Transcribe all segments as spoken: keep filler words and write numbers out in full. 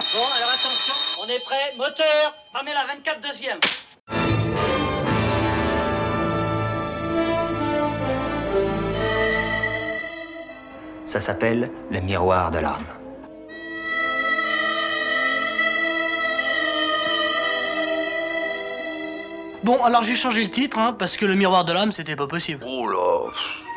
Bon, alors attention, on est prêt. Moteur, Pamela vingt-quatre deuxième. Ça s'appelle le miroir de l'âme. Bon, alors j'ai changé le titre, hein, parce que le miroir de l'âme, c'était pas possible. Oh là.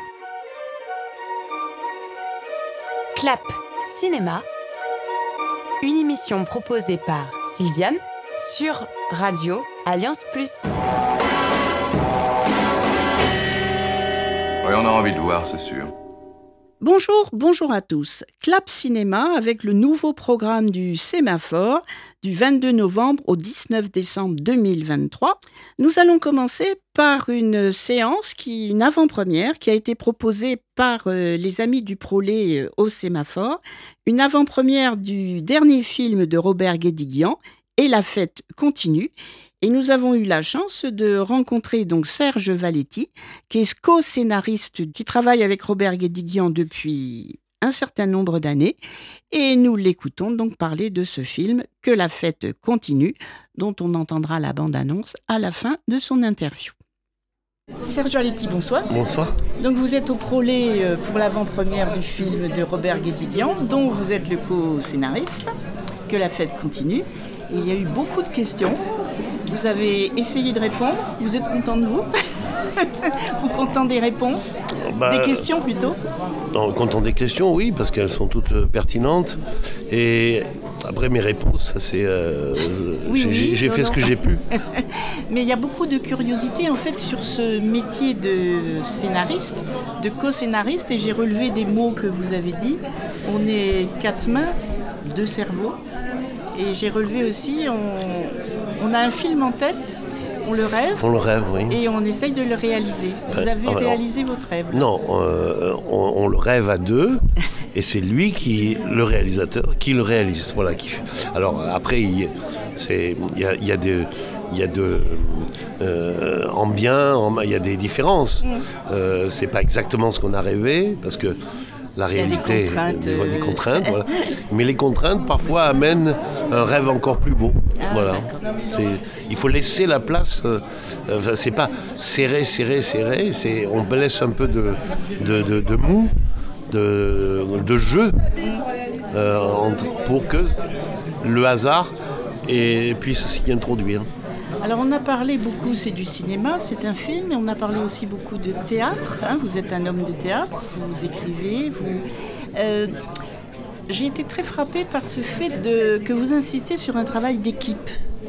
Clap Cinéma, une émission proposée par Sylviane sur Radio Alliance Plus. Oui, on a envie de voir, c'est sûr. Bonjour, bonjour à tous. Clap Cinéma avec le nouveau programme du Sémaphore du vingt-deux novembre au dix-neuf décembre deux mille vingt-trois. Nous allons commencer par une séance, qui, une avant-première qui a été proposée par euh, les Amis du Prolet euh, au Sémaphore. Une avant-première du dernier film de Robert Guédiguian, Et la fête continue. Et nous avons eu la chance de rencontrer donc Serge Valetti, qui est co-scénariste, qui travaille avec Robert Guédiguian depuis un certain nombre d'années. Et nous l'écoutons donc parler de ce film, Que la fête continue, dont on entendra la bande-annonce à la fin de son interview. Serge Valetti, bonsoir. Bonsoir. Donc vous êtes au Prolet pour l'avant-première du film de Robert Guédiguian, dont vous êtes le co-scénariste, Que la fête continue. Et il y a eu beaucoup de questions. Vous avez essayé de répondre. Vous êtes content de vous? Ou content des réponses? bah, Des questions plutôt? non, Content des questions, oui, parce qu'elles sont toutes euh, pertinentes. Et après mes réponses, ça, c'est, euh, oui, j'ai, oui, j'ai non, fait non. ce que j'ai pu. Mais il y a beaucoup de curiosité en fait sur ce métier de scénariste, de co-scénariste. Et j'ai relevé des mots que vous avez dit. On est quatre mains, deux cerveaux. Et j'ai relevé aussi, on, on a un film en tête, on le rêve. On le rêve, oui. Et on essaye de le réaliser. Vous Enfin, avez alors, réalisé votre rêve? Non, euh, on, on le rêve à deux, et c'est lui qui, le réalisateur, qui le réalise. Voilà. Qui fait. Alors après, il, c'est, il y a, il y a de, il y a de, euh, en bien, en, il y a des différences. Mm. Euh, c'est pas exactement ce qu'on a rêvé, parce que la réalité, il y a des contraintes, des, des euh... contraintes voilà. Mais les contraintes parfois amènent un rêve encore plus beau. Ah, voilà. C'est, il faut laisser la place. Euh, enfin, c'est pas serré, serré, serré. C'est, on laisse un peu de, de, de, de mou, de, de jeu, euh, entre, pour que le hasard et, puisse s'y introduire. Alors on a parlé beaucoup, c'est du cinéma, c'est un film, et on a parlé aussi beaucoup de théâtre. Hein, vous êtes un homme de théâtre, vous écrivez, vous... Euh, j'ai été très frappée par ce fait de, que vous insistez sur un travail d'équipe.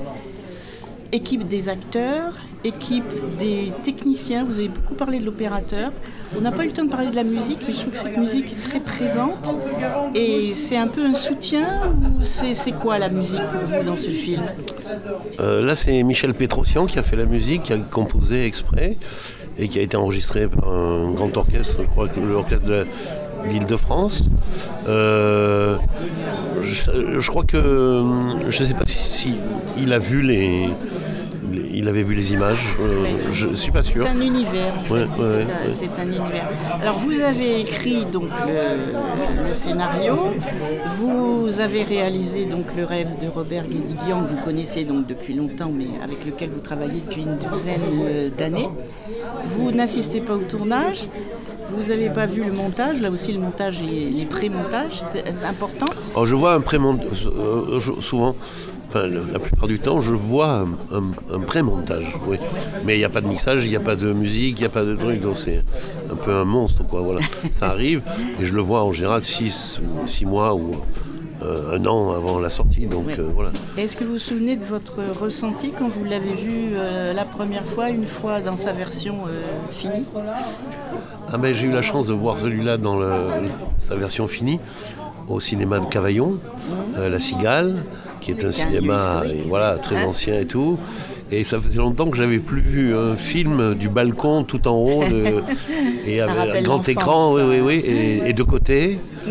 Équipe des acteurs, équipe des techniciens, vous avez beaucoup parlé de l'opérateur. On n'a pas eu le temps de parler de la musique, mais je trouve que cette musique est très présente. Et c'est un peu un soutien, ou c'est, c'est quoi la musique pour vous dans ce film? euh, Là, c'est Michel Pétrosian qui a fait la musique, qui a composé exprès, et qui a été enregistré par un grand orchestre, je crois que l'orchestre de la d'Île-de-France. Euh, je, je crois que, je ne sais pas si, si il a vu les... Il avait vu les images, euh, oui. Je ne suis pas sûr. C'est un univers, en fait. Ouais, ouais, c'est, ouais, un, ouais. c'est un univers. Alors, vous avez écrit donc, le, le scénario, vous avez réalisé donc, le rêve de Robert Guédiguian, que vous connaissez donc, depuis longtemps, mais avec lequel vous travaillez depuis une douzaine d'années. Vous n'assistez pas au tournage, vous n'avez pas vu le montage, là aussi le montage et les pré-montages, c'est important. Alors, je vois un pré-montage, euh, souvent... Enfin, la plupart du temps, je vois un, un, un pré-montage, oui. Mais il n'y a pas de mixage, il n'y a pas de musique, il n'y a pas de truc, donc c'est un peu un monstre, quoi. Voilà. Ça arrive, et je le vois en général six, six mois ou euh, un an avant la sortie, donc ouais. euh, voilà. Est-ce que vous vous souvenez de votre ressenti quand vous l'avez vu euh, la première fois, une fois dans sa version euh, finie? Ah ben, j'ai eu la chance de voir celui-là dans le, sa version finie, au cinéma de Cavaillon, mmh. euh, La Cigale, qui est un cinéma un voilà, très hein ancien et tout. Et ça faisait longtemps que j'avais plus vu un film du balcon tout en haut de, et avec un grand écran, oui, oui, oui, et, et de côté. Mmh.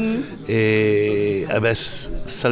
Et ah ben, ça,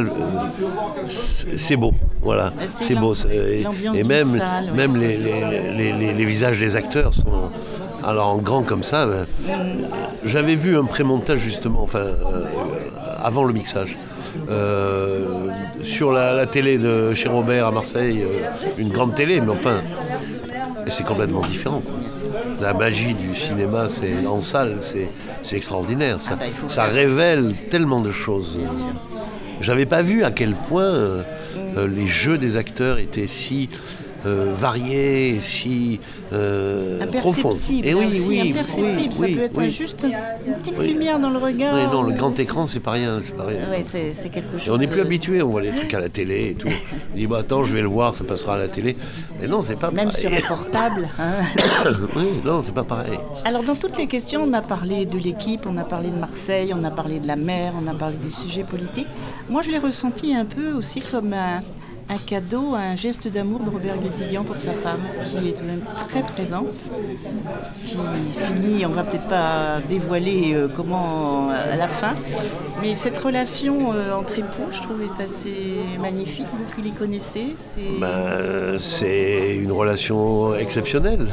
c'est beau, voilà, c'est, c'est beau. Et, et même, salle, ouais. même les, les, les, les, les visages des acteurs sont alors en grand comme ça. Ben, mmh. J'avais vu un pré-montage justement, enfin, euh, avant le mixage. euh, sur la, la télé de chez Robert à Marseille, euh, une grande télé, mais enfin, c'est complètement différent, quoi. La magie du cinéma, c'est en salle, c'est, c'est extraordinaire. Ça, Ah bah, il faut ça faire. révèle tellement de choses. J'avais pas vu à quel point euh, euh, les jeux des acteurs étaient si euh, variés, si euh, profonds. Imperceptible, Et oui, aussi, oui, imperceptible. oui, ça oui, peut être oui. juste une petite Oui. lumière dans le regard. Oui, non, le grand écran, c'est pas rien, c'est pas rien. Ouais, c'est, c'est quelque chose. Et on n'est plus euh, habitué, on voit les trucs à la télé et tout. On dit, bah, attends, je vais le voir, ça passera à la télé. Mais non, c'est pas Même pareil. sur un portable. hein. Oui, non, c'est pas pareil. Alors dans toutes les questions, on a parlé de l'équipe, on a parlé de Marseille, on a parlé de la mer, on a parlé des sujets politiques. Moi, je l'ai ressenti un peu aussi comme un, un cadeau, un geste d'amour de Robert Guédiguian pour sa femme, qui est quand même très présente, qui finit, on va peut-être pas dévoiler euh, comment euh, à la fin, mais cette relation euh, entre époux, je trouve, est assez magnifique. Vous qui les connaissez, c'est... Ben, c'est une relation exceptionnelle,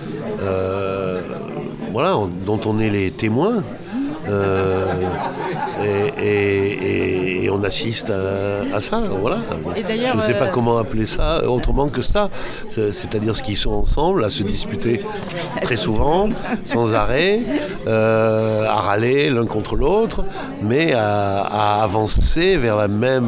euh, voilà, on- dont on est les témoins. Euh, et, et- et on assiste à, à ça, voilà. Et d'ailleurs, je ne sais pas euh, comment appeler ça autrement que ça. C'est- C'est-à-dire ce qu'ils sont ensemble, à se disputer très souvent, sans arrêt, euh, à râler l'un contre l'autre, mais à, à avancer vers la même,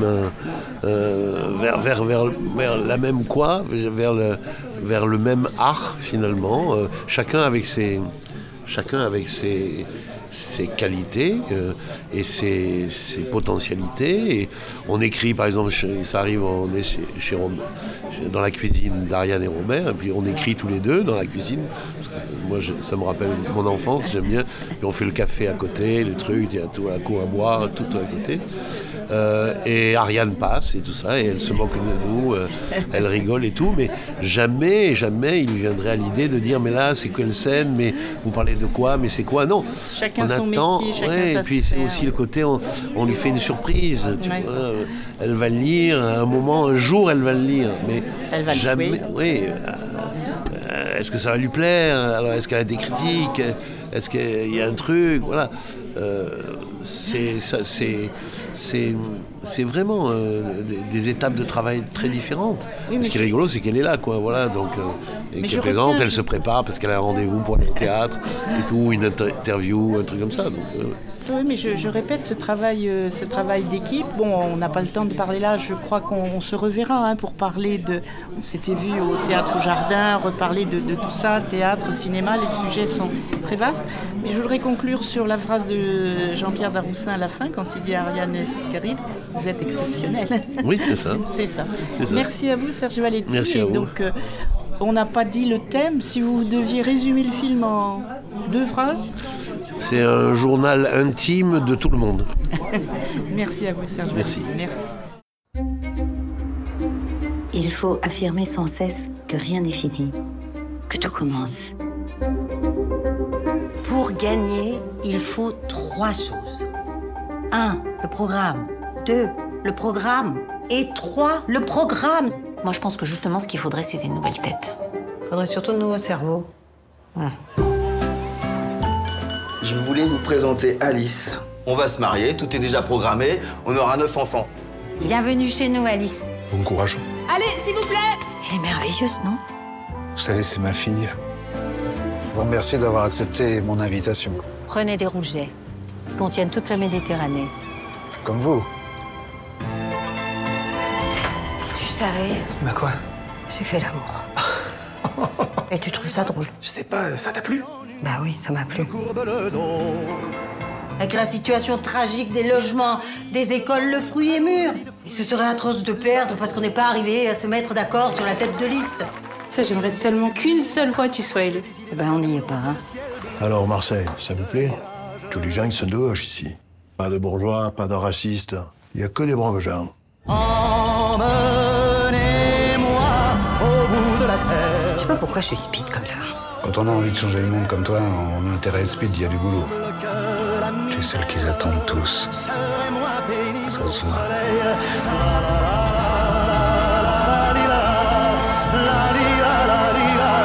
euh, vers, vers, vers, vers la même quoi, vers le, vers le même art finalement, euh, chacun avec ses, chacun avec ses ses qualités euh, et ses, ses potentialités. Et on écrit, par exemple, chez- ça arrive, on est chez, chez Rom- chez- dans la cuisine d'Ariane et Robert, et puis on écrit tous les deux dans la cuisine. Parce que moi, je- ça me rappelle mon enfance, j'aime bien. Puis on fait le café à côté, les trucs, il y a tout à la cour à boire, tout à côté. Euh, et Ariane passe et tout ça, et elle se moque de nous, euh, elle rigole et tout, mais jamais, jamais il lui viendrait à l'idée de dire mais là c'est quelle scène, mais vous parlez de quoi, mais c'est quoi, non. Chacun On son attend, métier, chacun ouais, sa et puis c'est sphère. aussi le côté, on, on lui fait une surprise, tu Ouais. vois, euh, elle va le lire, à un moment, un jour elle va le lire, mais Elle va le jamais, jouer. oui, euh, euh, est-ce que ça va lui plaire, alors est-ce qu'elle a des critiques, est-ce qu'il y a un truc, voilà. Euh, c'est, ça, c'est, c'est, c'est vraiment euh, des, des étapes de travail très différentes. Oui, mais Ce qui est je- rigolo, c'est qu'elle est là, quoi, voilà, donc, euh, et Mais qu'elle je présente, retiens elle se juste- prépare parce qu'elle a un rendez-vous pour aller au théâtre et tout, une inter- interview, un truc comme ça, donc... euh, Oui, mais je, je répète, ce travail, euh, ce travail d'équipe, bon, on n'a pas le temps de parler là, je crois qu'on on se reverra hein, pour parler de... On s'était vu au Théâtre au Jardin, reparler de, de tout ça, théâtre, cinéma, les sujets sont très vastes. Mais je voudrais conclure sur la phrase de Jean-Pierre Daroussin à la fin, quand il dit à Ariane Escarib, vous êtes exceptionnel. Oui, c'est ça. C'est ça. C'est ça. Merci à vous, Serge Valetti. Merci à Et vous. donc, euh, on n'a pas dit le thème. Si vous deviez résumer le film en deux phrases, C'est un journal intime de tout le monde. merci à vous, Serge Merci. Valetti. Merci. Il faut affirmer sans cesse que rien n'est fini, que tout commence. Pour gagner, il faut trois choses. Un, le programme. Deux, le programme. Et trois, le programme. Moi, je pense que justement, ce qu'il faudrait, c'est des nouvelles têtes. Faudrait surtout de nouveaux cerveaux. Je voulais vous présenter Alice. On va se marier, tout est déjà programmé, on aura neuf enfants. Bienvenue chez nous, Alice. Bon courage. Allez, s'il vous plaît. Elle est merveilleuse, non? Vous savez, c'est ma fille. Je vous remercie d'avoir accepté mon invitation. Prenez des rougets. Ils contiennent toute la Méditerranée. Comme vous. Si tu savais, Bah quoi? j'ai fait l'amour. Et tu trouves ça drôle? Je sais pas, ça t'a plu? Bah oui, ça m'a plu. Avec la situation tragique des logements, des écoles, le fruit est mûr. Et ce serait atroce de perdre parce qu'on n'est pas arrivé à se mettre d'accord sur la tête de liste. Ça, j'aimerais tellement qu'une seule fois tu sois élu. Eh ben, on n'y est pas, hein. Alors, Marseille, ça vous plaît? Tous les gens, ils se dehauchent ici. Pas de bourgeois, pas de racistes. Il y a que des braves gens. Je sais pas pourquoi je suis speed comme ça. Quand on a envie de changer le monde comme toi, on a intérêt à être speed, il y a du boulot. Tu es celle qu'ils attendent tous. Ça se voit.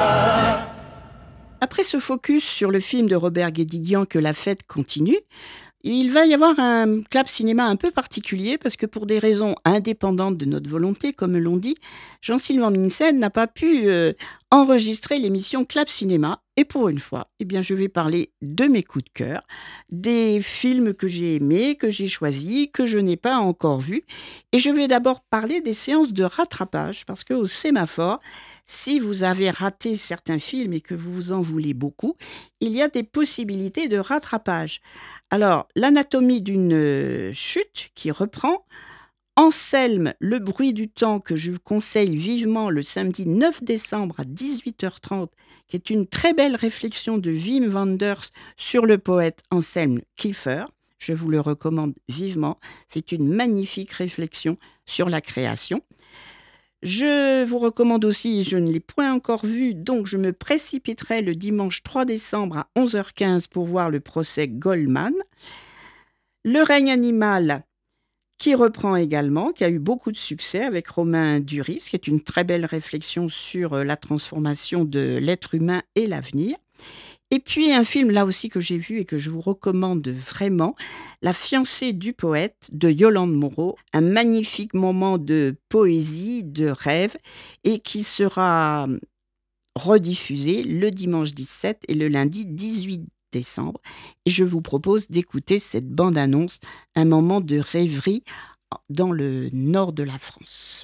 Après ce focus sur le film de Robert Guédiguian Que la fête continue, Il va y avoir un Clap Cinéma un peu particulier parce que pour des raisons indépendantes de notre volonté, comme l'on dit, Jean-Sylvain Minsen n'a pas pu euh, enregistrer l'émission Clap Cinéma. Et pour une fois, eh bien, je vais parler de mes coups de cœur, des films que j'ai aimés, que j'ai choisis, que je n'ai pas encore vus. Et je vais d'abord parler des séances de rattrapage parce qu'au Sémaphore, si vous avez raté certains films et que vous en voulez beaucoup, il y a des possibilités de rattrapage. Alors, l'anatomie d'une chute qui reprend, Anselme, le bruit du temps, que je vous conseille vivement le samedi neuf décembre à dix-huit heures trente, qui est une très belle réflexion de Wim Wenders sur le poète Anselme Kiefer. Je vous le recommande vivement. C'est une magnifique réflexion sur la création. Je vous recommande aussi, je ne l'ai point encore vu, donc je me précipiterai le dimanche trois décembre à onze heures quinze pour voir le procès Goldman. Le règne animal, qui reprend également, qui a eu beaucoup de succès avec Romain Duris, qui est une très belle réflexion sur la transformation de l'être humain et l'avenir. Et puis un film là aussi que j'ai vu et que je vous recommande vraiment, La fiancée du poète de Yolande Moreau, un magnifique moment de poésie, de rêve, et qui sera rediffusé le dimanche dix-sept et le lundi dix-huit décembre. Et je vous propose d'écouter cette bande-annonce, un moment de rêverie dans le nord de la France.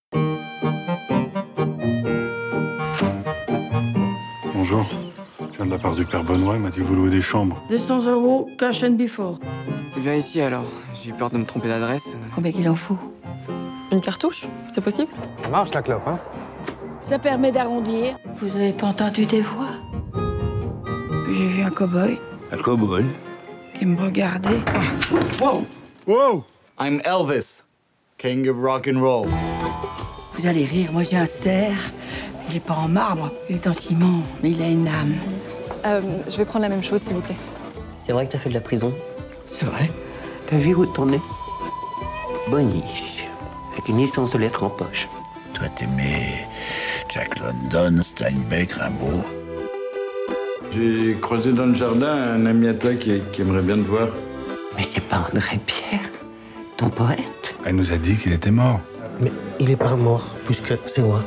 Bonjour. Je viens de la part du père Benoît, il m'a dit que vous louez des chambres. deux cents euros, cash and before. C'est bien ici alors. J'ai eu peur de me tromper d'adresse. Combien qu'il en faut? Une cartouche, c'est possible? Ça marche la clope, hein? Ça permet d'arrondir. Vous avez pas entendu des voix? Puis j'ai vu un cow-boy. Un cow-boy? Qui me regardait. Wow! Wow! I'm Elvis, king of rock and roll. Vous allez rire, moi j'ai un cerf. Il est pas en marbre, il est en ciment, mais il a une âme. Euh, je vais prendre la même chose, s'il vous plaît. C'est vrai que t'as fait de la prison? C'est vrai. T'as vu où ton nez? Boniche, avec une licence de lettres en poche. Toi, t'aimais Jack London, Steinbeck, Rimbaud. J'ai croisé dans le jardin un ami à toi qui, qui aimerait bien te voir. Mais c'est pas André Pierre, ton poète? Elle nous a dit qu'il était mort. Mais il est pas mort, puisque c'est moi.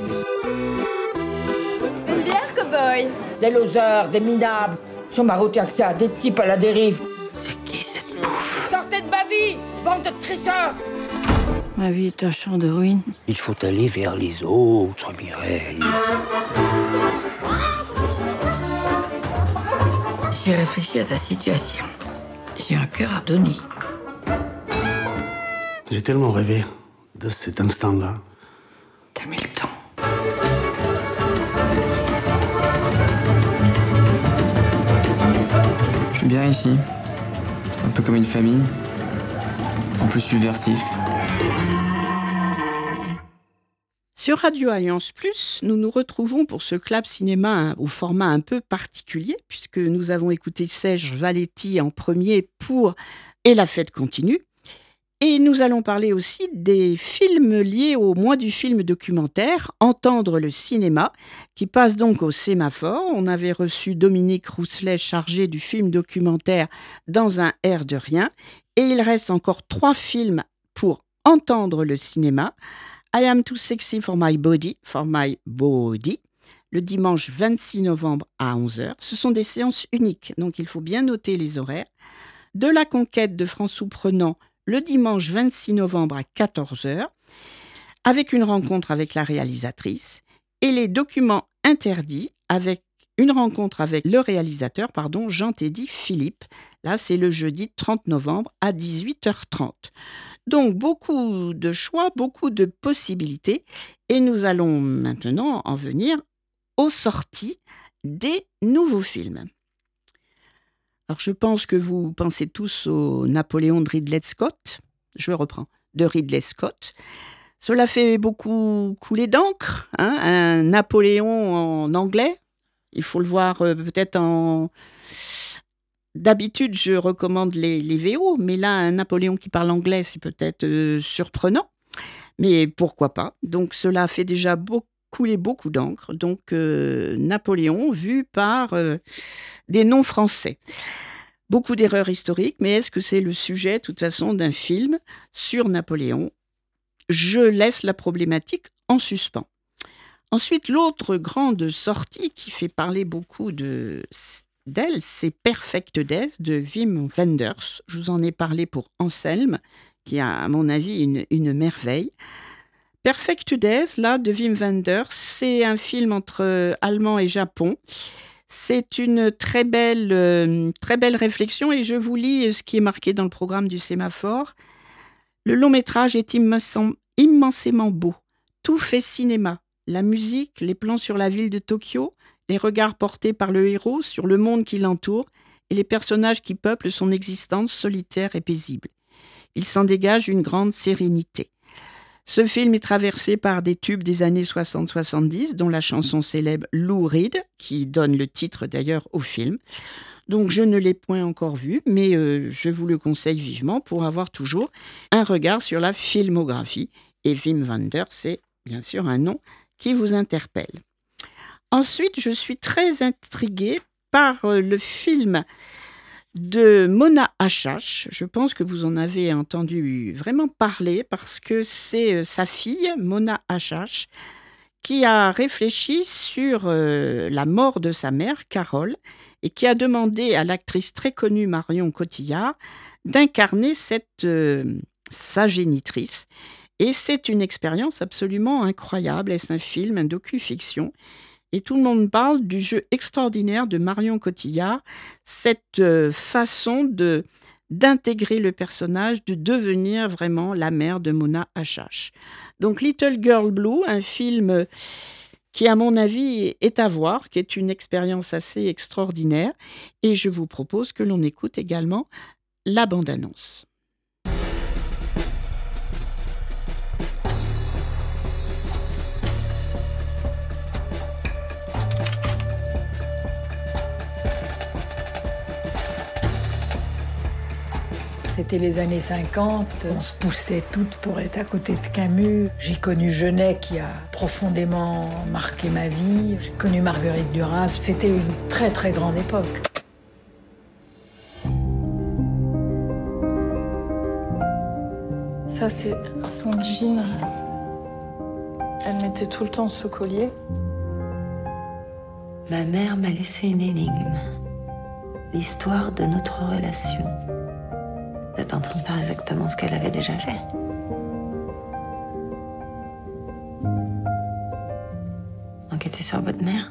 Une bière, cow-boy? Des losers, des minables. Sur ma route, il y a que ça, des types à la dérive. C'est qui cette bouffe? Sortez de ma vie, bande de tricheurs! Ma vie est un champ de ruines. Il faut aller vers les autres, Mireille. J'ai réfléchi à ta situation. J'ai un cœur à donner. J'ai tellement rêvé de cet instant-là. T'as mis le temps. Je suis bien ici. C'est un peu comme une famille. En plus subversif. Sur Radio Alliance Plus, nous nous retrouvons pour ce Clap Cinéma au format un peu particulier, puisque nous avons écouté Serge Valetti en premier pour « Et la fête continue ». Et nous allons parler aussi des films liés au mois du film documentaire, Entendre le cinéma, qui passe donc au Sémaphore. On avait reçu Dominique Rousselet, chargé du film documentaire Dans un air de rien. Et il reste encore trois films pour Entendre le cinéma. I Am Too Sexy for My Body, for My Body, le dimanche vingt-six novembre à onze heures. Ce sont des séances uniques, donc il faut bien noter les horaires. De la conquête de François Prenant, le dimanche vingt-six novembre à quatorze heures, avec une rencontre avec la réalisatrice, et les documents interdits, avec une rencontre avec le réalisateur, pardon, Jean-Teddy Philippe. Là, c'est le jeudi trente novembre à dix-huit heures trente. Donc, beaucoup de choix, beaucoup de possibilités. Et nous allons maintenant en venir aux sorties des nouveaux films. Alors, je pense que vous pensez tous au Napoléon de Ridley Scott. Je reprends, de Ridley Scott. Cela fait beaucoup couler d'encre, hein, un Napoléon en anglais. Il faut le voir euh, peut-être en... D'habitude, je recommande les, les V O, mais là, un Napoléon qui parle anglais, c'est peut-être euh, surprenant. Mais pourquoi pas? Donc, cela fait déjà beau, couler beaucoup d'encre. Donc, euh, Napoléon vu par euh, des non-français. Beaucoup d'erreurs historiques, mais est-ce que c'est le sujet, de toute façon, d'un film sur Napoléon ? Je laisse la problématique en suspens. Ensuite, l'autre grande sortie qui fait parler beaucoup de, d'elle, c'est Perfect Days de Wim Wenders. Je vous en ai parlé pour Anselme, qui a, à mon avis, une, une merveille. Perfect Days, là, de Wim Wenders, c'est un film entre allemand et Japon. C'est une très belle, euh, très belle réflexion et je vous lis ce qui est marqué dans le programme du Sémaphore. Le long métrage est immensément, immensément beau. Tout fait cinéma. La musique, les plans sur la ville de Tokyo, les regards portés par le héros sur le monde qui l'entoure et les personnages qui peuplent son existence solitaire et paisible. Il s'en dégage une grande sérénité. Ce film est traversé par des tubes des années soixante soixante-dix, dont la chanson célèbre Lou Reed, qui donne le titre d'ailleurs au film. Donc je ne l'ai point encore vu, mais euh, je vous le conseille vivement pour avoir toujours un regard sur la filmographie. Et Wim Wenders, c'est bien sûr un nom qui vous interpelle. Ensuite, je suis très intriguée par euh, le film de Mona Achache. Je pense que vous en avez entendu vraiment parler parce que c'est euh, sa fille, Mona Achache, qui a réfléchi sur euh, la mort de sa mère, Carole, et qui a demandé à l'actrice très connue Marion Cotillard d'incarner cette, euh, sa génitrice. Et c'est une expérience absolument incroyable. Est-ce un film, un docu-fiction ? Et tout le monde parle du jeu extraordinaire de Marion Cotillard, cette euh, façon de, d'intégrer le personnage, de devenir vraiment la mère de Mona Achache. Donc Little Girl Blue, un film qui, à mon avis, est à voir, qui est une expérience assez extraordinaire. Et je vous propose que l'on écoute également la bande-annonce. C'était les années cinquante, on se poussait toutes pour être à côté de Camus. J'ai connu Genet qui a profondément marqué ma vie. J'ai connu Marguerite Duras. C'était une très très grande époque. Ça, c'est son jean. Elle mettait tout le temps ce collier. Ma mère m'a laissé une énigme. L'histoire de notre relation. Vous êtes en train de faire exactement ce qu'elle avait déjà fait. Enquêter sur votre mère.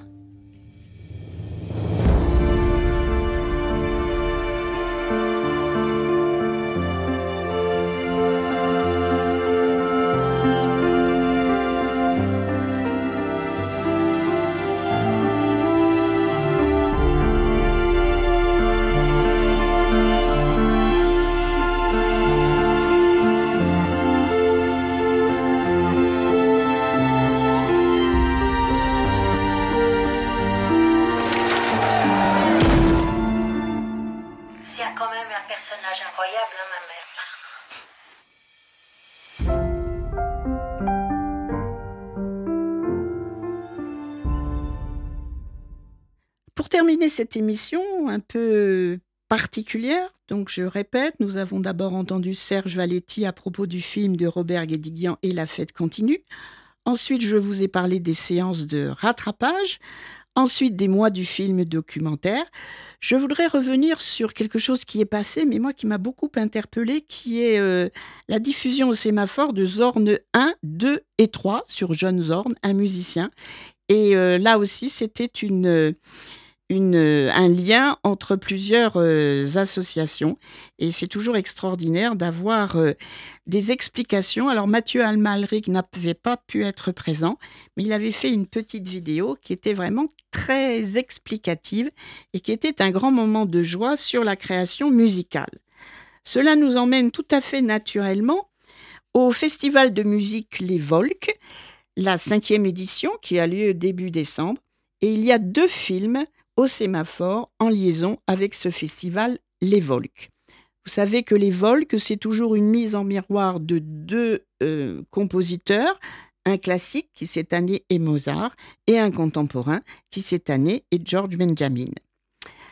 Pour terminer cette émission un peu particulière, donc je répète, nous avons d'abord entendu Serge Valetti à propos du film de Robert Guédiguian et La fête continue. Ensuite, je vous ai parlé des séances de rattrapage. Ensuite, des mois du film documentaire. Je voudrais revenir sur quelque chose qui est passé, mais moi qui m'a beaucoup interpellée, qui est euh, la diffusion au Sémaphore de Zorn un, deux et trois sur John Zorn, un musicien. Et euh, là aussi, c'était une... Une, un lien entre plusieurs euh, associations et c'est toujours extraordinaire d'avoir euh, des explications. Alors Mathieu Almalric n'avait pas pu être présent, mais il avait fait une petite vidéo qui était vraiment très explicative et qui était un grand moment de joie sur la création musicale. Cela nous emmène tout à fait naturellement au festival de musique Les Volques, la cinquième édition qui a lieu début décembre, et il y a deux films au Sémaphore en liaison avec ce festival Les Volques. Vous savez que Les Volques, c'est toujours une mise en miroir de deux euh, compositeurs, un classique qui cette année est Mozart et un contemporain qui cette année est George Benjamin.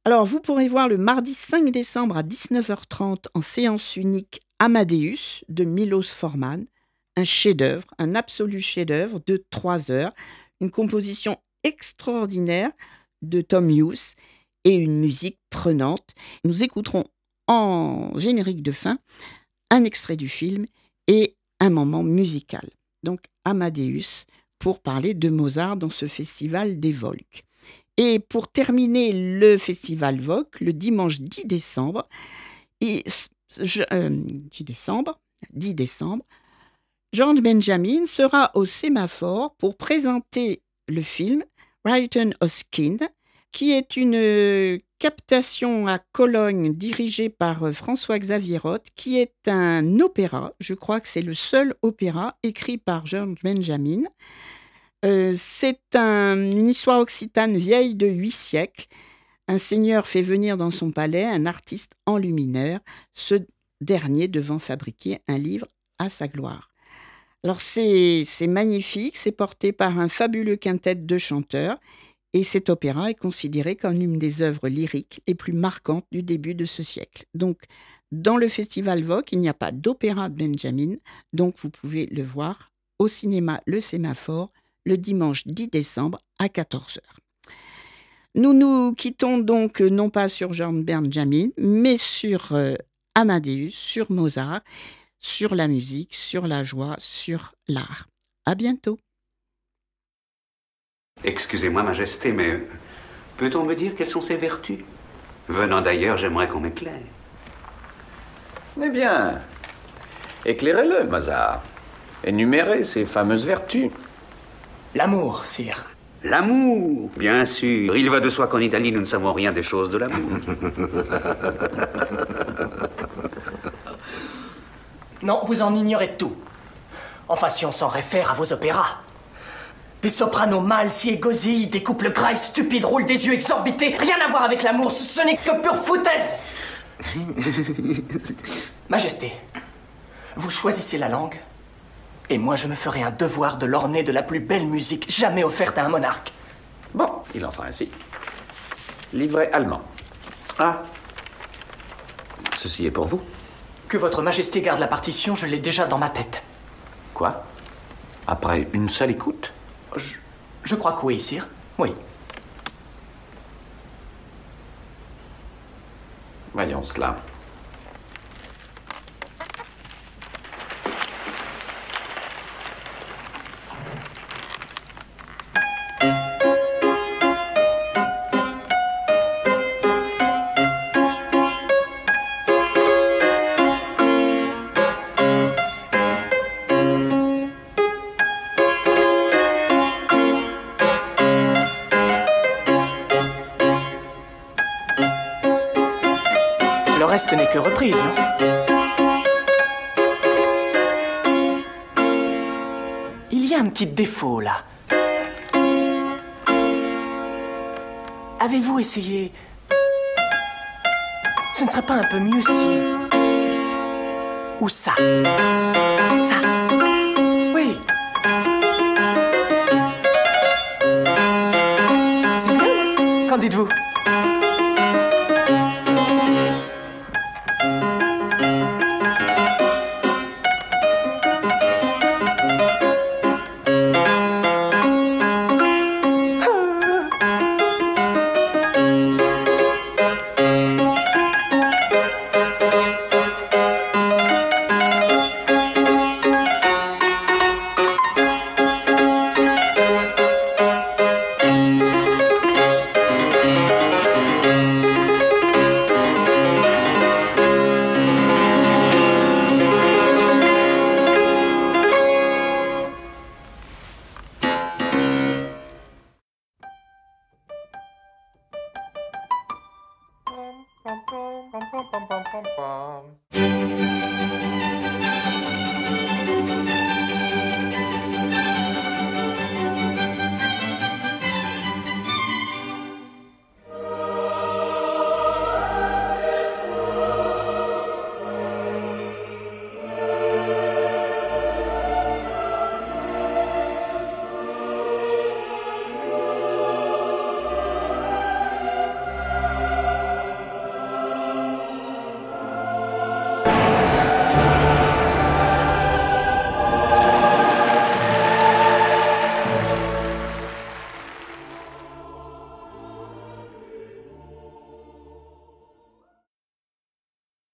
Alors, vous pourrez voir le mardi cinq décembre à dix-neuf heures trente en séance unique Amadeus de Milos Forman, un chef-d'œuvre, un absolu chef-d'œuvre de trois heures, une composition extraordinaire de Tom Hughes et une musique prenante. Nous écouterons en générique de fin un extrait du film et un moment musical. Donc Amadeus pour parler de Mozart dans ce festival des Volques. Et pour terminer le festival Vogue, le dimanche dix décembre, et, je, euh, dix décembre, dix décembre, George Benjamin sera au Sémaphore pour présenter le film Rayton Hoskin, qui est une captation à Cologne dirigée par François-Xavier Roth, qui est un opéra. Je crois que c'est le seul opéra écrit par George Benjamin. Euh, c'est un, une histoire occitane vieille de huit siècles. Un seigneur fait venir dans son palais un artiste enlumineur, ce dernier devant fabriquer un livre à sa gloire. Alors c'est, c'est magnifique, c'est porté par un fabuleux quintet de chanteurs et cet opéra est considéré comme l'une des œuvres lyriques les plus marquantes du début de ce siècle. Donc dans le festival Vogue, il n'y a pas d'opéra de Benjamin, donc vous pouvez le voir au cinéma Le Sémaphore le dimanche dix décembre à quatorze heures. Nous nous quittons donc non pas sur George Benjamin, mais sur euh, Amadeus, sur Mozart, sur la musique, sur la joie, sur l'art. À bientôt. Excusez-moi, Majesté, mais peut-on me dire quelles sont ses vertus? Venant d'ailleurs, j'aimerais qu'on m'éclaire. Eh bien, éclairez-le, Mozart. Énumérez ses fameuses vertus. L'amour, sire. L'amour, bien sûr. Il va de soi qu'en Italie, nous ne savons rien des choses de l'amour. Non, vous en ignorez tout. Enfin, si on s'en réfère à vos opéras. Des sopranos mâles si égosillent, des couples gras et stupides roulent des yeux exorbités. Rien à voir avec l'amour, ce n'est que pure foutaise. Majesté, vous choisissez la langue, et moi je me ferai un devoir de l'orner de la plus belle musique jamais offerte à un monarque. Bon, il en sera ainsi. Livret allemand. Ah. Ceci est pour vous. Que votre majesté garde la partition, je l'ai déjà dans ma tête. Quoi? Après une seule écoute? Je, je crois que oui, sire. Oui. Voyons cela. Le reste n'est que reprise, non? Il y a un petit défaut, là. Avez-vous essayé... Ce ne serait pas un peu mieux si... Ou ça. Ça. Oui. C'est bien. Qu'en dites-vous? Bum, bum, bum, bum, bum, bum, bum, bum.